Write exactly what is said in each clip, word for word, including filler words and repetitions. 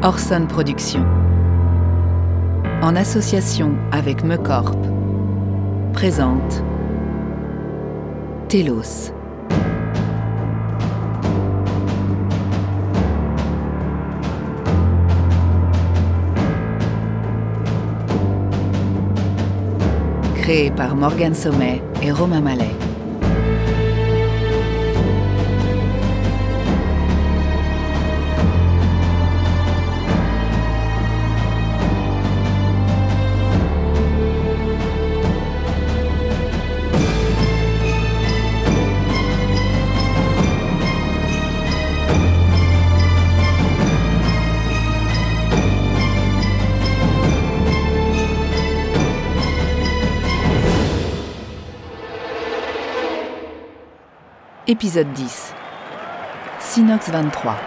Orson Productions, en association avec Mecorp, présente Telos. Créé par Morgane Sommet et Romain Mallet. Épisode dix. Synox vingt-trois.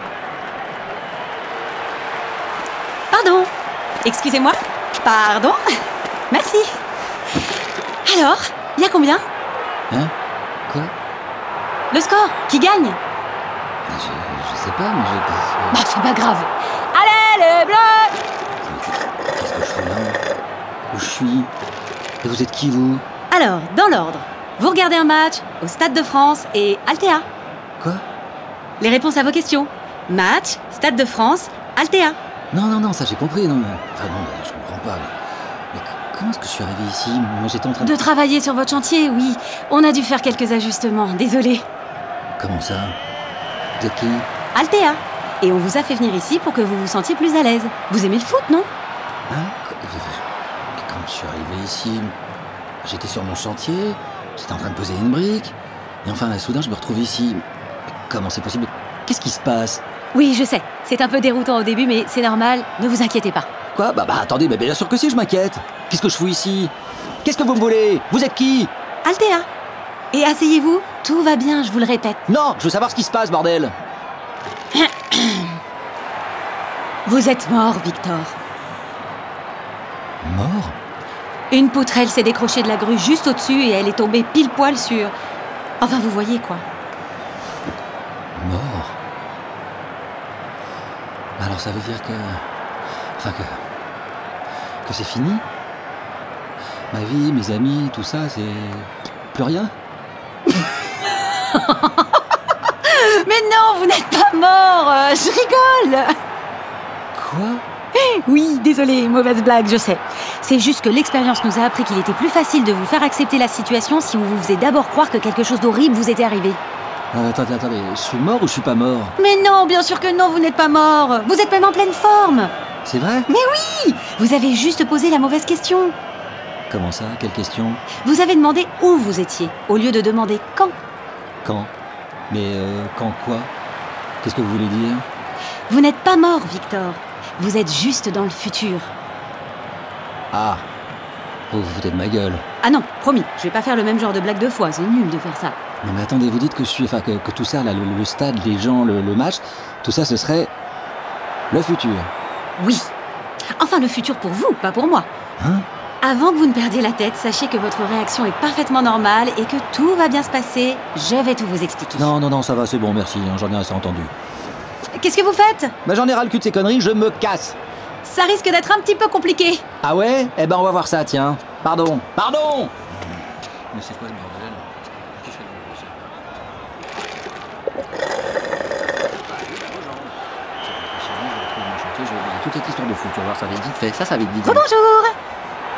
Pardon. Excusez-moi. Pardon. Merci. Alors, il y a combien ? Hein ? Quoi ? Le score. Qui gagne ? je, je sais pas, mais je... Bah, c'est pas grave. Allez, les bleus ! Qu'est-ce que je fais là ? Où je suis ? Et vous êtes qui, vous ? Alors, dans l'ordre. Vous regardez un match au Stade de France et Altea. Quoi ? Les réponses à vos questions. Match, Stade de France, Altea. Non, non, non, ça j'ai compris, non, mais... Enfin non, mais je comprends pas. Mais, mais comment est-ce que je suis arrivé ici ? Moi j'étais en train de... De travailler sur votre chantier, oui. On a dû faire quelques ajustements, désolé. Comment ça ? Vous êtes qui ? Altea. Et on vous a fait venir ici pour que vous vous sentiez plus à l'aise. Vous aimez le foot, non ? Hein ? Comment je suis arrivé ici ? J'étais sur mon chantier... J'étais en train de poser une brique, et enfin, soudain, je me retrouve ici. Comment c'est possible ? Qu'est-ce qui se passe ? Oui, je sais. C'est un peu déroutant au début, mais c'est normal. Ne vous inquiétez pas. Quoi ? Bah, bah attendez, bah, bien sûr que si, je m'inquiète. Qu'est-ce que je fous ici ? Qu'est-ce que vous me voulez ? Vous êtes qui ? Altea. Et asseyez-vous, tout va bien, je vous le répète. Non, je veux savoir ce qui se passe, bordel. Vous êtes mort, Victor. Mort ? Une poutrelle s'est décrochée de la grue juste au-dessus et elle est tombée pile poil sur... Enfin, vous voyez quoi. Mort ? Alors ça veut dire que... Enfin que... Que c'est fini ? Ma vie, mes amis, tout ça, c'est... Plus rien ? Mais non, vous n'êtes pas mort. Je rigole. Quoi ? Oui, désolé, mauvaise blague, je sais. C'est juste que l'expérience nous a appris qu'il était plus facile de vous faire accepter la situation si on vous faisait d'abord croire que quelque chose d'horrible vous était arrivé. euh, Attendez, attendez, je suis mort ou je suis pas mort ? Mais non, bien sûr que non, vous n'êtes pas mort. Vous êtes même en pleine forme. C'est vrai ? Mais oui ! Vous avez juste posé la mauvaise question. Comment ça ? Quelle question ? Vous avez demandé où vous étiez, au lieu de demander quand. Quand ? Mais euh, quand quoi ? Qu'est-ce que vous voulez dire ? Vous n'êtes pas mort, Victor. Vous êtes juste dans le futur. Ah, vous vous foutez de ma gueule. Ah non, promis, je vais pas faire le même genre de blague deux fois, c'est nul de faire ça. Non mais attendez, vous dites que je suis, enfin que, que tout ça, là, le, le stade, les gens, le, le match, tout ça, ce serait le futur. Oui. Enfin, le futur pour vous, pas pour moi. Hein ? Avant que vous ne perdiez la tête, sachez que votre réaction est parfaitement normale et que tout va bien se passer. Je vais tout vous expliquer. Non, non, non, ça va, c'est bon, merci, hein, j'en ai assez entendu. Qu'est-ce que vous faites ? Bah j'en ai ras le cul de ces conneries, je me casse. Ça risque d'être un petit peu compliqué. Ah ouais ? Eh ben on va voir ça, tiens. Pardon, pardon. Mais c'est quoi le bordel ? Toute cette histoire de fou, tu vas voir, ça va être vite fait. Ça, ça va être vite fait. Rebonjour. Quoi ?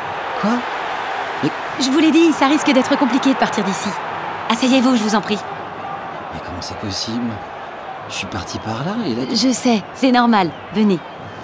Je vous l'ai dit, ça risque d'être compliqué de partir d'ici. Asseyez-vous, je vous en prie. Mais comment c'est possible ? Je suis parti par là et là... Je sais, c'est normal. Venez.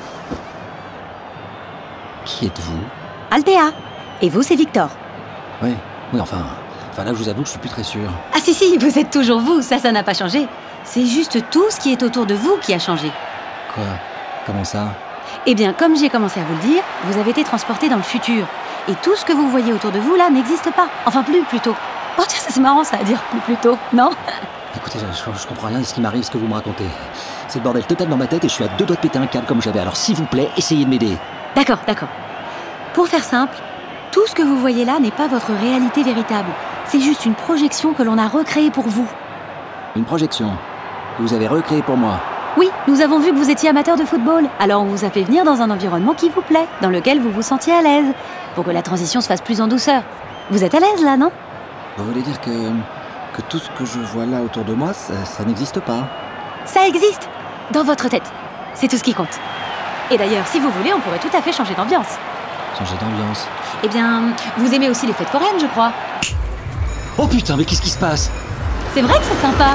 Qui êtes-vous ? Altea. Et vous, c'est Victor. Oui, oui, enfin... Enfin là, je vous avoue que je suis plus très sûr. Ah si, si, vous êtes toujours vous, ça, ça n'a pas changé. C'est juste tout ce qui est autour de vous qui a changé. Quoi ? Comment ça ? Eh bien, comme j'ai commencé à vous le dire, vous avez été transporté dans le futur. Et tout ce que vous voyez autour de vous, là, n'existe pas. Enfin, plus, plutôt. Oh tiens, ça, c'est marrant, ça, à dire plus, plutôt, non ? Écoutez, je, je, je comprends rien de ce qui m'arrive, ce que vous me racontez. C'est le bordel total dans ma tête et je suis à deux doigts de péter un câble comme j'avais. Alors s'il vous plaît, essayez de m'aider. D'accord, d'accord. Pour faire simple, tout ce que vous voyez là n'est pas votre réalité véritable. C'est juste une projection que l'on a recréée pour vous. Une projection que vous avez recréée pour moi. Oui, nous avons vu que vous étiez amateur de football, alors on vous a fait venir dans un environnement qui vous plaît, dans lequel vous vous sentiez à l'aise, pour que la transition se fasse plus en douceur. Vous êtes à l'aise là, non? Vous voulez dire que, que tout ce que je vois là autour de moi, ça, ça n'existe pas? Ça existe, dans votre tête. C'est tout ce qui compte. Et d'ailleurs, si vous voulez, on pourrait tout à fait changer d'ambiance. Changer d'ambiance. Eh bien, vous aimez aussi les fêtes foraines, je crois. Oh putain, mais qu'est-ce qui se passe? C'est vrai que c'est sympa.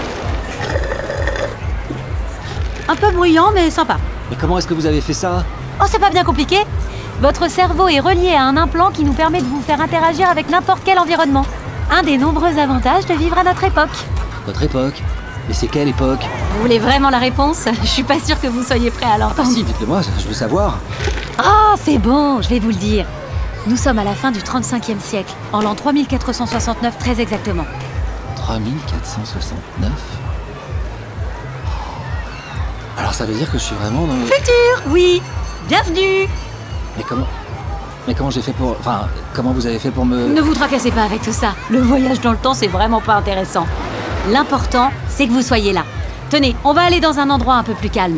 Un peu bruyant, mais sympa. Mais comment est-ce que vous avez fait ça? Oh, c'est pas bien compliqué. Votre cerveau est relié à un implant qui nous permet de vous faire interagir avec n'importe quel environnement. Un des nombreux avantages de vivre à notre époque. Votre époque? Mais c'est quelle époque? Vous voulez vraiment la réponse? Je suis pas sûre que vous soyez prêt à Ah l'entendre. si, dites-le moi, je veux savoir. Oh, c'est bon, je vais vous le dire. Nous sommes à la fin du trente-cinquième siècle, en l'an trois mille quatre cent soixante-neuf très exactement. trois mille quatre cent soixante-neuf. Alors ça veut dire que je suis vraiment dans le... Futur, oui. Bienvenue. Mais comment... Mais comment j'ai fait pour... Enfin, comment vous avez fait pour me... Ne vous tracassez pas avec tout ça. Le voyage dans le temps, c'est vraiment pas intéressant. L'important, c'est que vous soyez là. Tenez, on va aller dans un endroit un peu plus calme.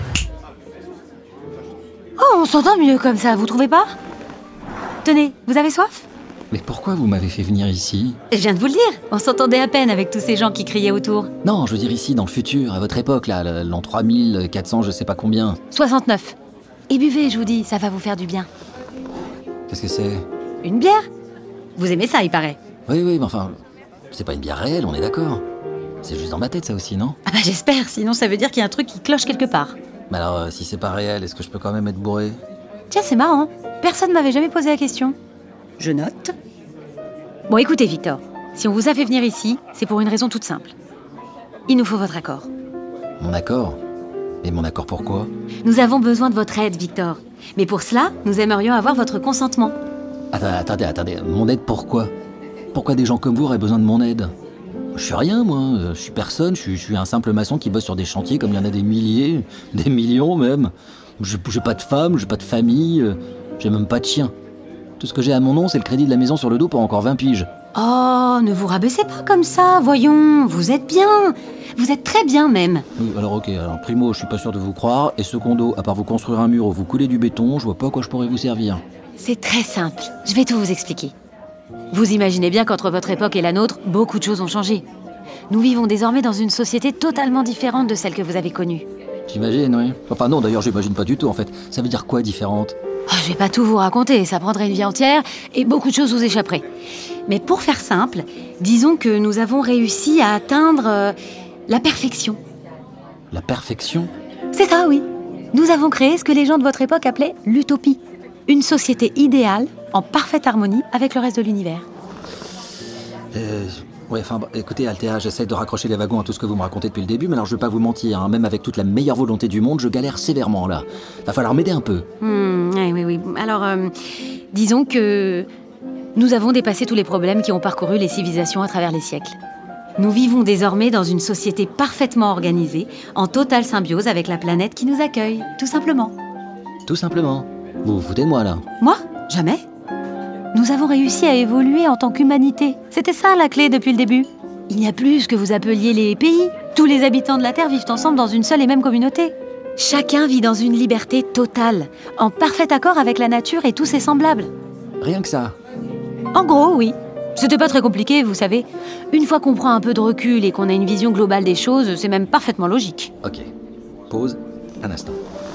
Oh, on s'entend mieux comme ça, vous trouvez pas? Tenez, vous avez soif? Mais pourquoi vous m'avez fait venir ici? Je viens de vous le dire, on s'entendait à peine avec tous ces gens qui criaient autour. Non, je veux dire ici, dans le futur, à votre époque, là, l'an trois mille quatre cents, je sais pas combien. soixante-neuf. Et buvez, je vous dis, ça va vous faire du bien. Qu'est-ce que c'est? Une bière? Vous aimez ça, il paraît. Oui, oui, mais enfin, c'est pas une bière réelle, on est d'accord. C'est juste dans ma tête, ça aussi, non? Ah bah j'espère, sinon ça veut dire qu'il y a un truc qui cloche quelque part. Mais alors, euh, si c'est pas réel, est-ce que je peux quand même être bourré? Tiens, c'est marrant, personne m'avait jamais posé la question. Je note. Bon, écoutez, Victor, si on vous a fait venir ici, c'est pour une raison toute simple. Il nous faut votre accord. Mon accord? Et mon accord pourquoi? Nous avons besoin de votre aide, Victor. Mais pour cela, nous aimerions avoir votre consentement. Attendez, attendez, attendez, mon aide pourquoi? Pourquoi des gens comme vous auraient besoin de mon aide? Je suis rien, moi. Je suis personne. Je suis, je suis un simple maçon qui bosse sur des chantiers comme il y en a des milliers, des millions même. Je J'ai pas de femme, j'ai pas de famille, j'ai même pas de chien. Tout ce que j'ai à mon nom, c'est le crédit de la maison sur le dos pour encore vingt piges. Oh, ne vous rabaissez pas comme ça, voyons. Vous êtes bien. Vous êtes très bien même. Oui, alors ok, alors primo, je suis pas sûr de vous croire. Et secondo, à part vous construire un mur ou vous couler du béton, je vois pas à quoi je pourrais vous servir. C'est très simple. Je vais tout vous expliquer. Vous imaginez bien qu'entre votre époque et la nôtre, beaucoup de choses ont changé. Nous vivons désormais dans une société totalement différente de celle que vous avez connue. J'imagine, oui. Enfin non, d'ailleurs, j'imagine pas du tout, en fait. Ça veut dire quoi, différente? Oh, je vais pas tout vous raconter, ça prendrait une vie entière et beaucoup de choses vous échapperaient. Mais pour faire simple, disons que nous avons réussi à atteindre euh, la perfection. La perfection? C'est ça, oui. Nous avons créé ce que les gens de votre époque appelaient l'utopie. Une société idéale, en parfaite harmonie avec le reste de l'univers. Euh... Ouais, enfin, bah, écoutez, Althea, j'essaie de raccrocher les wagons à tout ce que vous me racontez depuis le début, mais alors je vais pas vous mentir, hein, même avec toute la meilleure volonté du monde, je galère sévèrement, là. Va falloir m'aider un peu. Hmm, oui, oui, oui. Alors, euh, disons que nous avons dépassé tous les problèmes qui ont parcouru les civilisations à travers les siècles. Nous vivons désormais dans une société parfaitement organisée, en totale symbiose avec la planète qui nous accueille, tout simplement. Tout simplement. Vous vous foutez de moi, là? Moi? Jamais. Nous avons réussi à évoluer en tant qu'humanité. C'était ça la clé depuis le début. Il n'y a plus ce que vous appeliez les pays. Tous les habitants de la Terre vivent ensemble dans une seule et même communauté. Chacun vit dans une liberté totale, en parfait accord avec la nature et tous ses semblables. Rien que ça. En gros, oui. C'était pas très compliqué, vous savez. Une fois qu'on prend un peu de recul et qu'on a une vision globale des choses, c'est même parfaitement logique. Ok. Pause. Un instant.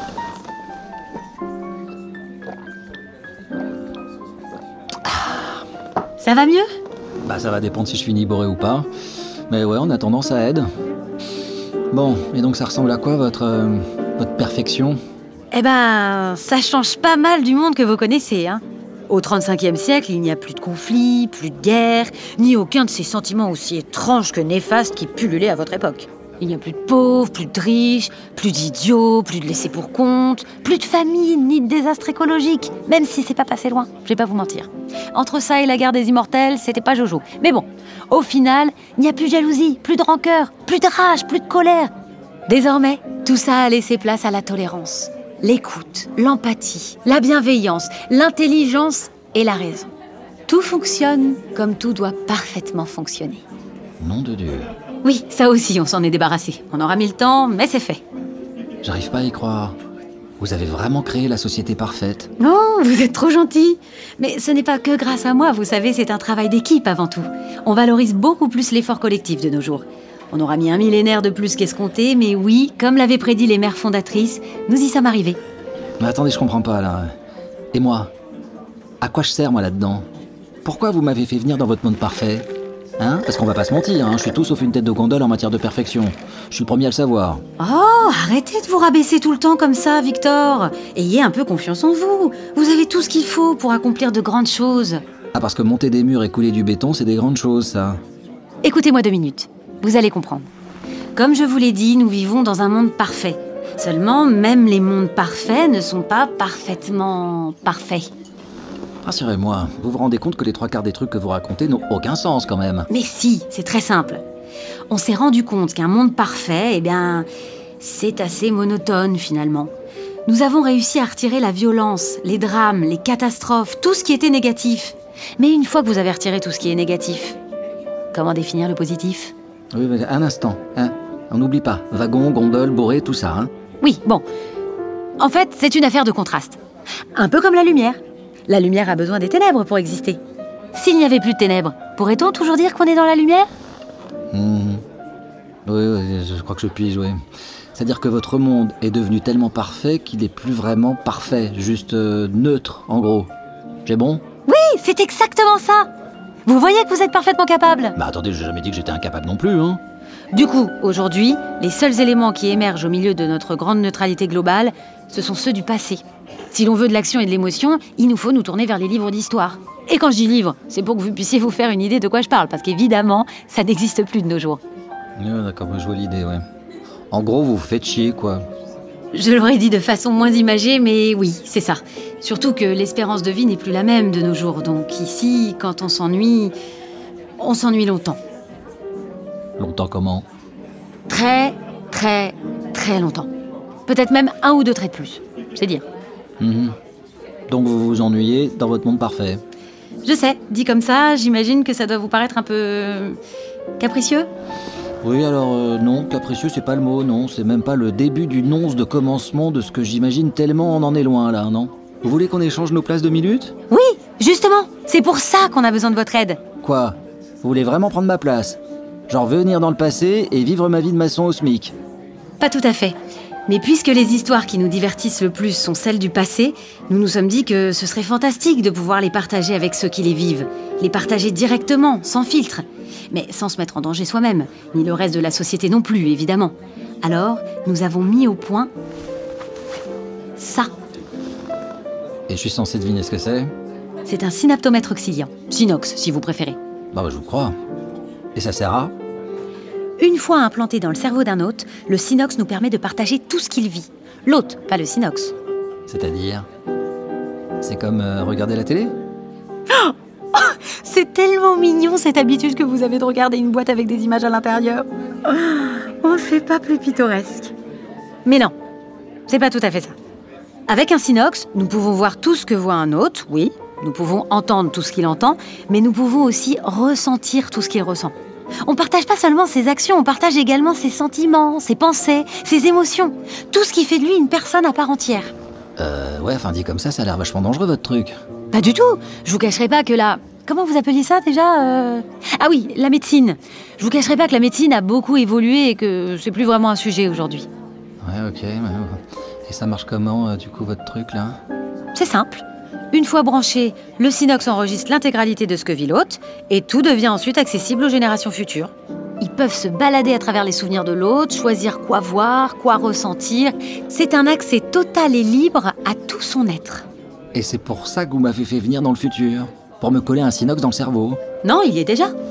Ça va mieux? Bah ça va dépendre si je finis bourré ou pas. Mais ouais, en attendant, ça aide. Bon, et donc ça ressemble à quoi votre, euh, votre perfection? Eh ben, ça change pas mal du monde que vous connaissez, hein. Au trente-cinquième siècle, il n'y a plus de conflits, plus de guerres, ni aucun de ces sentiments aussi étranges que néfastes qui pullulaient à votre époque. Il n'y a plus de pauvres, plus de riches, plus d'idiots, plus de laissés pour compte, plus de famine, ni de désastres écologiques, même si c'est pas passé loin, je vais pas vous mentir. Entre ça et la guerre des immortels, c'était pas jojo. Mais bon, au final, il n'y a plus de jalousie, plus de rancœur, plus de rage, plus de colère. Désormais, tout ça a laissé place à la tolérance, l'écoute, l'empathie, la bienveillance, l'intelligence et la raison. Tout fonctionne comme tout doit parfaitement fonctionner. Nom de Dieu. Oui, ça aussi, on s'en est débarrassé. On aura mis le temps, mais c'est fait. J'arrive pas à y croire. Vous avez vraiment créé la société parfaite. Oh, vous êtes trop gentil. Mais ce n'est pas que grâce à moi, vous savez, c'est un travail d'équipe avant tout. On valorise beaucoup plus l'effort collectif de nos jours. On aura mis un millénaire de plus qu'escompté, mais oui, comme l'avaient prédit les mères fondatrices, nous y sommes arrivés. Mais attendez, je comprends pas, là. Et moi? À quoi je sers, moi, là-dedans? Pourquoi vous m'avez fait venir dans votre monde parfait? Hein? Parce qu'on va pas se mentir, hein, je suis tout sauf une tête de gondole en matière de perfection. Je suis le premier à le savoir. Oh, arrêtez de vous rabaisser tout le temps comme ça, Victor. Ayez un peu confiance en vous. Vous avez tout ce qu'il faut pour accomplir de grandes choses. Ah, parce que monter des murs et couler du béton, c'est des grandes choses, ça. Écoutez-moi deux minutes. Vous allez comprendre. Comme je vous l'ai dit, nous vivons dans un monde parfait. Seulement, même les mondes parfaits ne sont pas parfaitement parfaits. Rassurez-moi, vous vous rendez compte que les trois quarts des trucs que vous racontez n'ont aucun sens, quand même. Mais si, c'est très simple. On s'est rendu compte qu'un monde parfait, eh bien, c'est assez monotone, finalement. Nous avons réussi à retirer la violence, les drames, les catastrophes, tout ce qui était négatif. Mais une fois que vous avez retiré tout ce qui est négatif, comment définir le positif ? Oui, mais un instant, hein. On n'oublie pas, wagon, gondole, bourré, tout ça, hein. Oui, bon. En fait, c'est une affaire de contraste. Un peu comme la lumière. La lumière a besoin des ténèbres pour exister. S'il n'y avait plus de ténèbres, pourrait-on toujours dire qu'on est dans la lumière ? Mmh. Oui, oui, je crois que je puis jouer. C'est-à-dire que votre monde est devenu tellement parfait qu'il n'est plus vraiment parfait, juste euh, neutre, en gros. J'ai bon ? Oui, c'est exactement ça. Vous voyez que vous êtes parfaitement capable. Bah attendez, j'ai jamais dit que j'étais incapable non plus, hein. Du coup, aujourd'hui, les seuls éléments qui émergent au milieu de notre grande neutralité globale, ce sont ceux du passé. Si l'on veut de l'action et de l'émotion, il nous faut nous tourner vers les livres d'histoire. Et quand je dis livres, c'est pour que vous puissiez vous faire une idée de quoi je parle, parce qu'évidemment, ça n'existe plus de nos jours. Ouais, d'accord, je vois l'idée, ouais. En gros, vous vous faites chier, quoi. Je l'aurais dit de façon moins imagée, mais oui, c'est ça. Surtout que l'espérance de vie n'est plus la même de nos jours. Donc ici, quand on s'ennuie, on s'ennuie longtemps. Longtemps comment ? Très, très, très longtemps. Peut-être même un ou deux traits de plus. C'est dire. Mmh. Donc vous vous ennuyez dans votre monde parfait. Je sais, dit comme ça, j'imagine que ça doit vous paraître un peu... capricieux ? Oui, alors euh, non, capricieux c'est pas le mot, non. C'est même pas le début du nonce de commencement de ce que j'imagine tellement on en est loin là, non ? Vous voulez qu'on échange nos places de minutes ? Oui, justement, c'est pour ça qu'on a besoin de votre aide. Quoi ? Vous voulez vraiment prendre ma place ? Genre venir dans le passé et vivre ma vie de maçon au SMIC ? Pas tout à fait. Mais puisque les histoires qui nous divertissent le plus sont celles du passé, nous nous sommes dit que ce serait fantastique de pouvoir les partager avec ceux qui les vivent. Les partager directement, sans filtre. Mais sans se mettre en danger soi-même, ni le reste de la société non plus, évidemment. Alors, nous avons mis au point... ça. Et je suis censé deviner ce que c'est ? C'est un synaptomètre oxylien. Synox, si vous préférez. Bah, bah je vous crois. Et ça sert à ? Une fois implanté dans le cerveau d'un hôte, le synox nous permet de partager tout ce qu'il vit. L'hôte, pas le synox. C'est-à-dire ? C'est comme euh, regarder la télé ? Oh, c'est tellement mignon cette habitude que vous avez de regarder une boîte avec des images à l'intérieur. Oh, c'est pas plus pittoresque. Mais non, c'est pas tout à fait ça. Avec un synox, nous pouvons voir tout ce que voit un hôte, oui. Nous pouvons entendre tout ce qu'il entend, mais nous pouvons aussi ressentir tout ce qu'il ressent. On partage pas seulement ses actions, on partage également ses sentiments, ses pensées, ses émotions. Tout ce qui fait de lui une personne à part entière. Euh, ouais, enfin dit comme ça, ça a l'air vachement dangereux votre truc. Pas du tout. Je vous cacherai pas que la... Comment vous appeliez ça déjà euh... Ah oui, la médecine. Je vous cacherai pas que la médecine a beaucoup évolué et que c'est plus vraiment un sujet aujourd'hui. Ouais, ok. Ouais. Et ça marche comment, euh, du coup, votre truc, là ? C'est simple. Une fois branché, le synox enregistre l'intégralité de ce que vit l'hôte et tout devient ensuite accessible aux générations futures. Ils peuvent se balader à travers les souvenirs de l'hôte, choisir quoi voir, quoi ressentir. C'est un accès total et libre à tout son être. Et c'est pour ça que vous m'avez fait venir dans le futur ? Pour me coller un synox dans le cerveau ? Non, il y est déjà. Quoi ?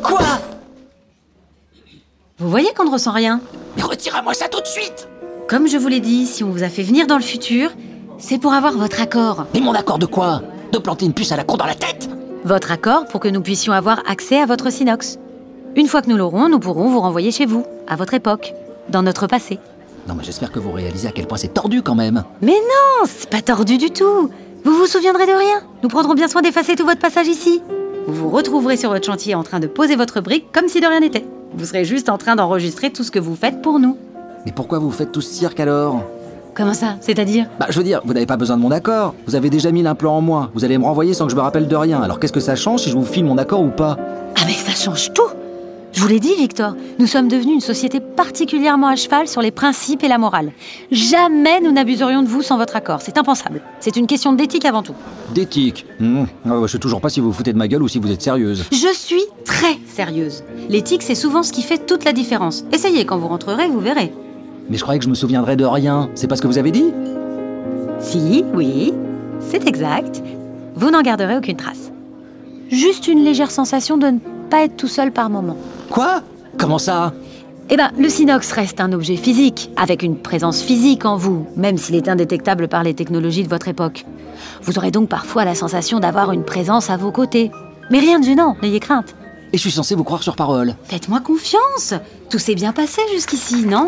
Vous voyez qu'on ne ressent rien ? Mais retirez-moi ça tout de suite ! Comme je vous l'ai dit, si on vous a fait venir dans le futur, c'est pour avoir votre accord. Mais mon accord de quoi ? De planter une puce à la con dans la tête ? Votre accord pour que nous puissions avoir accès à votre synox. Une fois que nous l'aurons, nous pourrons vous renvoyer chez vous, à votre époque, dans notre passé. Non mais j'espère que vous réalisez à quel point c'est tordu quand même. Mais non, c'est pas tordu du tout. Vous vous souviendrez de rien. Nous prendrons bien soin d'effacer tout votre passage ici. Vous vous retrouverez sur votre chantier en train de poser votre brique comme si de rien n'était. Vous serez juste en train d'enregistrer tout ce que vous faites pour nous. Mais pourquoi vous faites tout ce cirque alors ? Comment ça? C'est-à-dire? Bah, je veux dire, vous n'avez pas besoin de mon accord. Vous avez déjà mis l'implant en moi. Vous allez me renvoyer sans que je me rappelle de rien. Alors qu'est-ce que ça change si je vous file mon accord ou pas? Ah mais ça change tout! Je vous l'ai dit, Victor, nous sommes devenus une société particulièrement à cheval sur les principes et la morale. Jamais nous n'abuserions de vous sans votre accord. C'est impensable. C'est une question d'éthique avant tout. D'éthique? mmh. ah, Je sais toujours pas si vous vous foutez de ma gueule ou si vous êtes sérieuse. Je suis très sérieuse. L'éthique, c'est souvent ce qui fait toute la différence. Essayez, quand vous rentrerez, vous verrez. Mais je croyais que je me souviendrais de rien. C'est pas ce que vous avez dit? Si, oui, c'est exact. Vous n'en garderez aucune trace. Juste une légère sensation de ne pas être tout seul par moment. Quoi? Comment ça? Eh ben, le Synox reste un objet physique, avec une présence physique en vous, même s'il est indétectable par les technologies de votre époque. Vous aurez donc parfois la sensation d'avoir une présence à vos côtés. Mais rien de gênant, n'ayez crainte. Et je suis censé vous croire sur parole. Faites-moi confiance. Tout s'est bien passé jusqu'ici, non?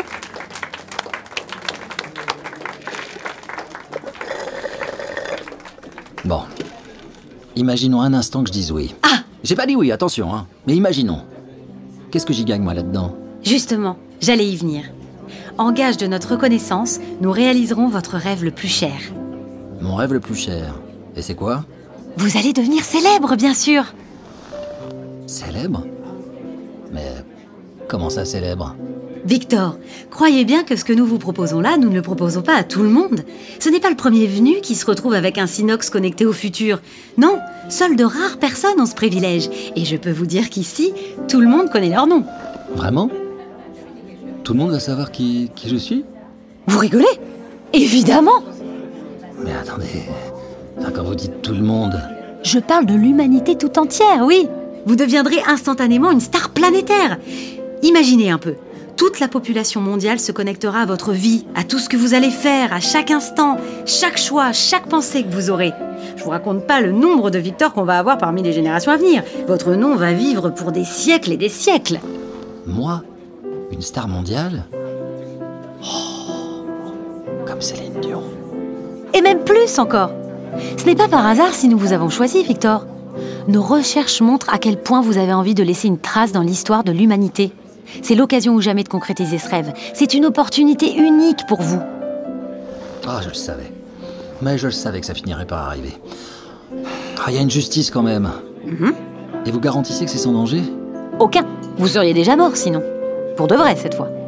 Bon. Imaginons un instant que je dise oui. Ah! J'ai pas dit oui, attention, hein. Mais imaginons. Qu'est-ce que j'y gagne, moi, là-dedans? Justement, j'allais y venir. En gage de notre reconnaissance, nous réaliserons votre rêve le plus cher. Mon rêve le plus cher. Et c'est quoi? Vous allez devenir célèbre, bien sûr. Célèbre? Mais comment ça, célèbre? Victor, croyez bien que ce que nous vous proposons là, nous ne le proposons pas à tout le monde. Ce n'est pas le premier venu qui se retrouve avec un Synox connecté au futur. Non, seules de rares personnes ont ce privilège. Et je peux vous dire qu'ici, tout le monde connaît leur nom. Vraiment? Tout le monde va savoir qui, qui je suis? Vous rigolez? Évidemment! Mais attendez... Enfin, quand vous dites tout le monde... Je parle de l'humanité tout entière, oui. Vous deviendrez instantanément une star planétaire. Imaginez un peu. Toute la population mondiale se connectera à votre vie, à tout ce que vous allez faire, à chaque instant, chaque choix, chaque pensée que vous aurez. Je vous raconte pas le nombre de Victor qu'on va avoir parmi les générations à venir. Votre nom va vivre pour des siècles et des siècles. Moi? Une star mondiale? Oh, comme Céline Dion. Et même plus encore. Ce n'est pas par hasard si nous vous avons choisi, Victor. Nos recherches montrent à quel point vous avez envie de laisser une trace dans l'histoire de l'humanité. C'est l'occasion ou jamais de concrétiser ce rêve. C'est une opportunité unique pour vous. Ah, je le savais. Mais je le savais que ça finirait par arriver. Ah, il y a une justice quand même. Mm-hmm. Et vous garantissez que c'est sans danger? Aucun. Vous seriez déjà mort sinon. Pour de vrai cette fois.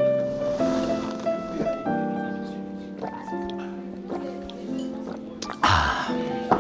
Ah.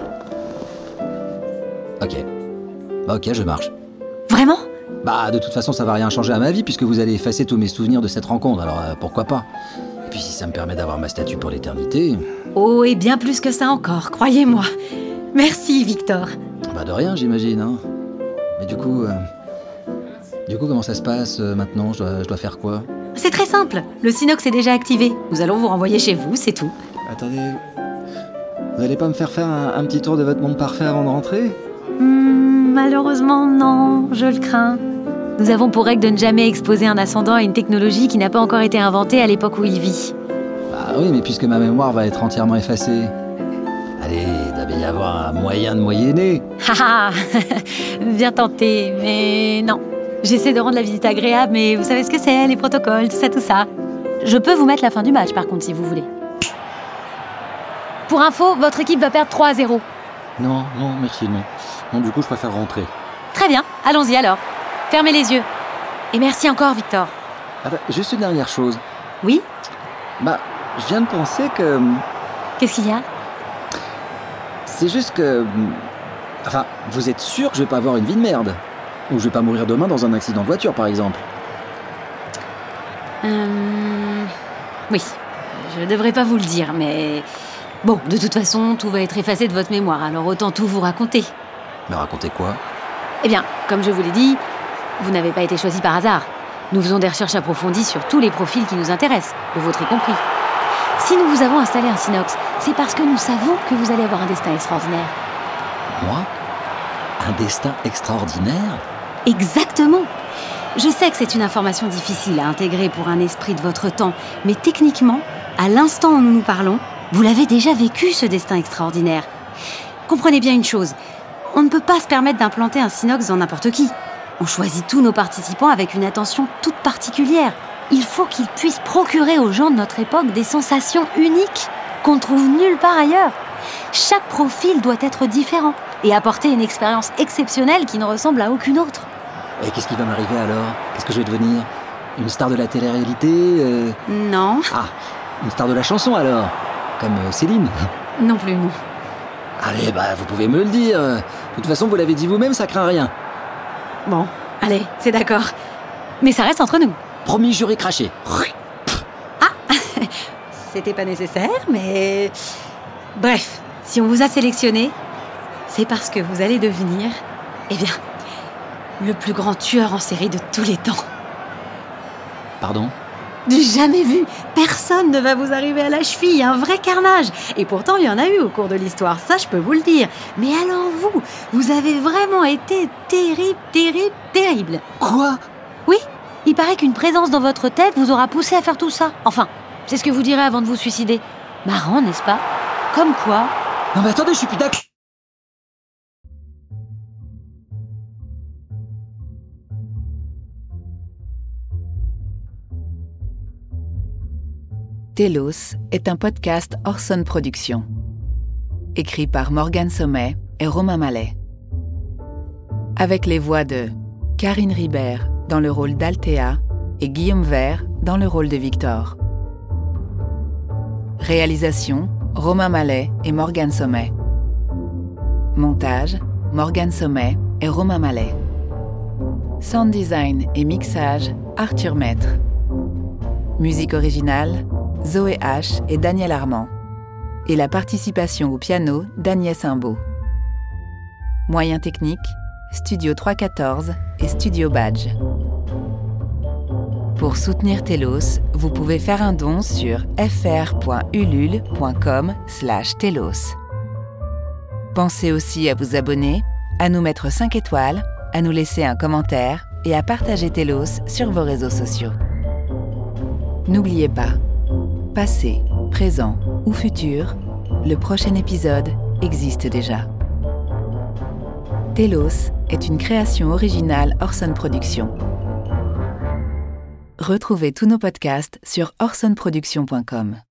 Ok. Bah ok, je marche. Vraiment? Bah, de toute façon, ça va rien changer à ma vie puisque vous allez effacer tous mes souvenirs de cette rencontre, alors euh, pourquoi pas? Et puis si ça me permet d'avoir ma statue pour l'éternité... Oh, et bien plus que ça encore, croyez-moi. Merci, Victor. Bah de rien, j'imagine, hein. Mais du coup... Euh... Du coup, comment ça se passe euh, maintenant? Je dois, je dois faire quoi? C'est très simple. Le Synox est déjà activé. Nous allons vous renvoyer chez vous, c'est tout. Attendez... Vous allez pas me faire faire un, un petit tour de votre monde parfait avant de rentrer? Hmm, malheureusement, non, je le crains. Nous avons pour règle de ne jamais exposer un ascendant à une technologie qui n'a pas encore été inventée à l'époque où il vit. Bah oui, mais puisque ma mémoire va être entièrement effacée. Allez, il doit y avoir un moyen de moyenner. Haha, bien tenté, mais non. J'essaie de rendre la visite agréable, mais vous savez ce que c'est, les protocoles, tout ça, tout ça. Je peux vous mettre la fin du match, par contre, si vous voulez. Pour info, votre équipe va perdre trois à zéro. Non, non, merci, non. Non, du coup, je préfère rentrer. Très bien, allons-y alors. Fermez les yeux. Et merci encore, Victor. Ah bah, juste une dernière chose. Oui? Bah, je viens de penser que... Qu'est-ce qu'il y a? C'est juste que... Enfin, vous êtes sûr que je vais pas avoir une vie de merde? Ou je vais pas mourir demain dans un accident de voiture, par exemple? Euh... Oui, je devrais pas vous le dire, mais... Bon, de toute façon, tout va être effacé de votre mémoire, alors autant tout vous raconter. Mais racontez quoi? Eh bien, comme je vous l'ai dit, vous n'avez pas été choisi par hasard. Nous faisons des recherches approfondies sur tous les profils qui nous intéressent, le vôtre y compris. Si nous vous avons installé un Synox, c'est parce que nous savons que vous allez avoir un destin extraordinaire. Moi? Un destin extraordinaire? Exactement. Je sais que c'est une information difficile à intégrer pour un esprit de votre temps, mais techniquement, à l'instant où nous nous parlons, vous l'avez déjà vécu, ce destin extraordinaire. Comprenez bien une chose, on ne peut pas se permettre d'implanter un Synox dans n'importe qui. On choisit tous nos participants avec une attention toute particulière. Il faut qu'il puisse procurer aux gens de notre époque des sensations uniques qu'on ne trouve nulle part ailleurs. Chaque profil doit être différent et apporter une expérience exceptionnelle qui ne ressemble à aucune autre. Et qu'est-ce qui va m'arriver alors? Qu'est-ce que je vais devenir? Une star de la télé-réalité euh... Non. Ah, une star de la chanson alors? Comme euh, Céline? Non plus, non. Allez, bah vous pouvez me le dire. De toute façon, vous l'avez dit vous-même, ça craint rien. Bon, allez, c'est d'accord. Mais ça reste entre nous. Promis, juré, craché. Ah, c'était pas nécessaire, mais... Bref, si on vous a sélectionné, c'est parce que vous allez devenir, eh bien, le plus grand tueur en série de tous les temps. Pardon? Du jamais vu. Personne ne va vous arriver à la cheville, un vrai carnage. Et pourtant, il y en a eu au cours de l'histoire, ça je peux vous le dire. Mais alors vous, vous avez vraiment été terrible, terrible, terrible. Quoi? Oui, il paraît qu'une présence dans votre tête vous aura poussé à faire tout ça. Enfin, c'est ce que vous direz avant de vous suicider. Marrant, n'est-ce pas? Comme quoi... Non mais attendez, je suis plus d'accord. Télos est un podcast Orson Productions. Écrit par Morgane Sommet et Romain Mallet. Avec les voix de Karine Ribert dans le rôle d'Althea et Guillaume Vert dans le rôle de Victor. Réalisation, Romain Mallet et Morgane Sommet. Montage, Morgane Sommet et Romain Mallet. Sound design et mixage, Arthur Maître. Musique originale, Zoé H et Daniel Armand. Et la participation au piano d'Agnès Imbeau. Moyens techniques, Studio trois cent quatorze et Studio Badge. Pour soutenir Télos, vous pouvez faire un don sur fr.ulule.com slash Télos. Pensez aussi à vous abonner, à nous mettre cinq étoiles, à nous laisser un commentaire et à partager Télos sur vos réseaux sociaux. N'oubliez pas, passé, présent ou futur, le prochain épisode existe déjà. Télos est une création originale Orson Productions. Retrouvez tous nos podcasts sur orson production point com.